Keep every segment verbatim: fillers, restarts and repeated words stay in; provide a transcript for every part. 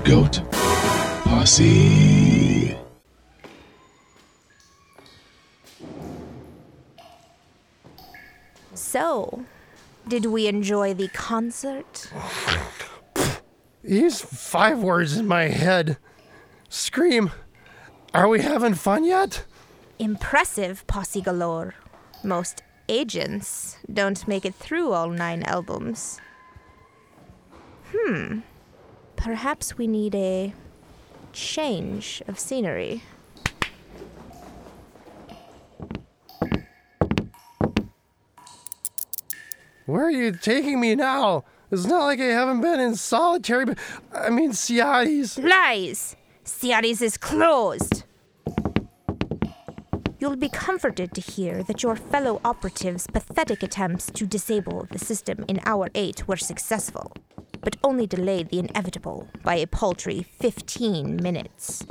Goat Posse. So, did we enjoy the concert? These five words in my head. Scream, are we having fun yet? Impressive, Posse Galore. Most agents don't make it through all nine albums. Hmm. Perhaps we need a change of scenery. Where are you taking me now? It's not like I haven't been in solitary, but I mean, Ciades. Lies! Ciades is closed! You'll be comforted to hear that your fellow operatives' pathetic attempts to disable the system in Hour eight were successful, but only delayed the inevitable by a paltry fifteen minutes.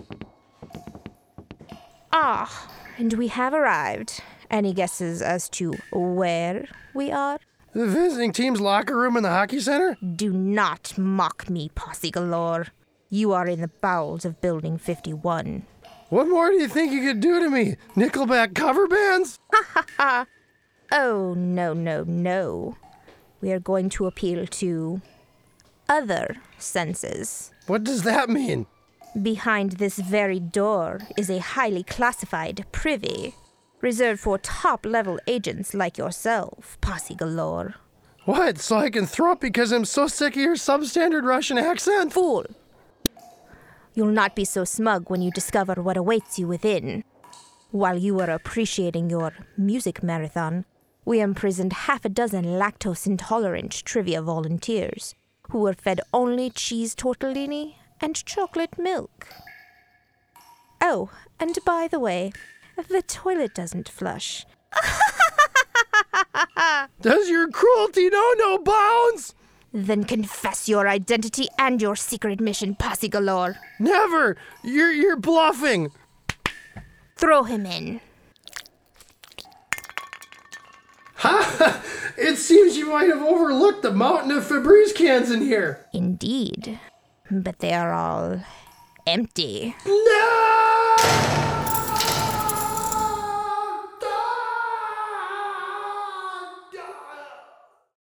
Ah, and we have arrived. Any guesses as to where we are? The visiting team's locker room in the hockey center? Do not mock me, Posse Galore. You are in the bowels of Building fifty-one. What more do you think you could do to me? Nickelback cover bands? Ha ha ha! Oh, no, no, no. We are going to appeal to other senses. What does that mean? Behind this very door is a highly classified privy, reserved for top-level agents like yourself, Posse Galore. What, so I can throw up because I'm so sick of your substandard Russian accent? Fool! You'll not be so smug when you discover what awaits you within. While you are appreciating your music marathon, we imprisoned half a dozen lactose-intolerant trivia volunteers who were fed only cheese tortellini and chocolate milk. Oh, and by the way, the toilet doesn't flush. Does your cruelty know no bounds? Then confess your identity and your secret mission, Posse Galore. Never! You're, you're bluffing! Throw him in. Ha! It seems you might have overlooked the mountain of Febreze cans in here. Indeed. But they are all empty. No!